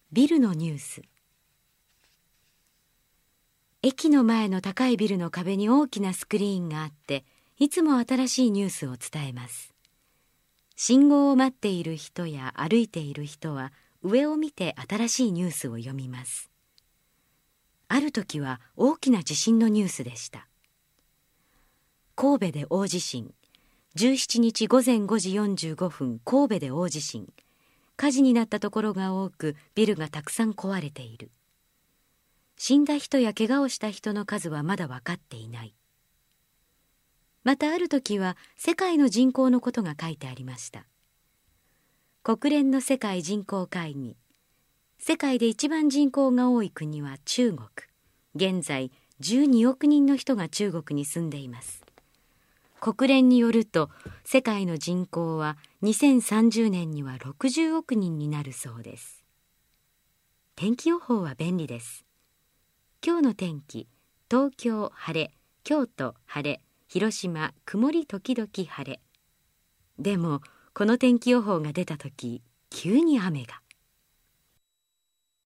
ビルのニュース。駅の前の高いビルの壁に大きなスクリーンがあって、いつも新しいニュースを伝えます。信号を待っている人や歩いている人は上を見て新しいニュースを読みます。ある時は大きな地震のニュースでした。神戸で大地震。17日午前5時45分、神戸で大地震。火事になったところが多く、ビルがたくさん壊れている。死んだ人や怪我をした人の数はまだ分かっていない。またある時は世界の人口のことが書いてありました。国連の世界人口会議。世界で一番人口が多い国は中国。現在12億人の人が中国に住んでいます。国連によると、世界の人口は2030年には60億人になるそうです。天気予報は便利です。今日の天気、東京晴れ、京都晴れ、広島曇り時々晴れ。でもこの天気予報が出た時、急に雨が。